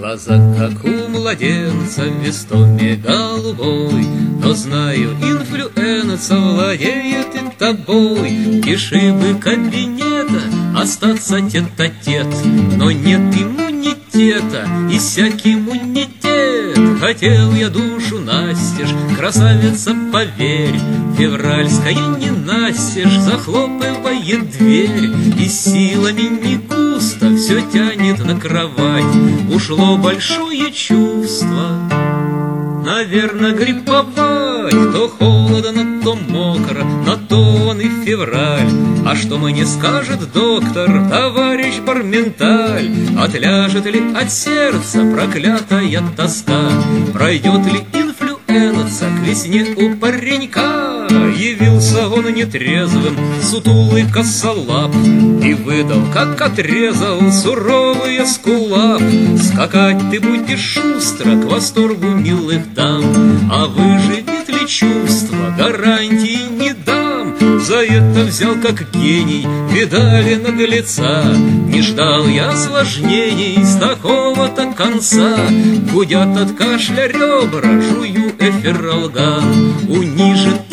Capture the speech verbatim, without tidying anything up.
глаза, как у младенца в вестоме голубой. Но знаю, инфлюенса владеет и тобой. Тиши бы кабинета, остаться тет-а-тет, но нет иммунитета, иссяк иммунитет. Хотел я душу настежь, красавица, поверь, февральская ненастежь захлопывает дверь, и силами не густо все тянет на кровать. Ушло большое чувство, наверно, грипповать. То холодно, то мокро, на то он и февраль. А что мне скажет доктор, товарищ Барменталь? Отляжет ли от сердца проклятая тоска? Пройдет ли инфлюенса к весне у паренька? Явился он нетрезвым, сутулый косолап, и выдал, как отрезал, суровый эскулап. Скакать ты будешь шустро к восторгу милых дам, а выживет ли чувство, гарантии не дам. За это взял как гений, видали наглеца. Не ждал я осложнений с такого-то конца. Гудят от кашля ребра, жую эфиралган, унижен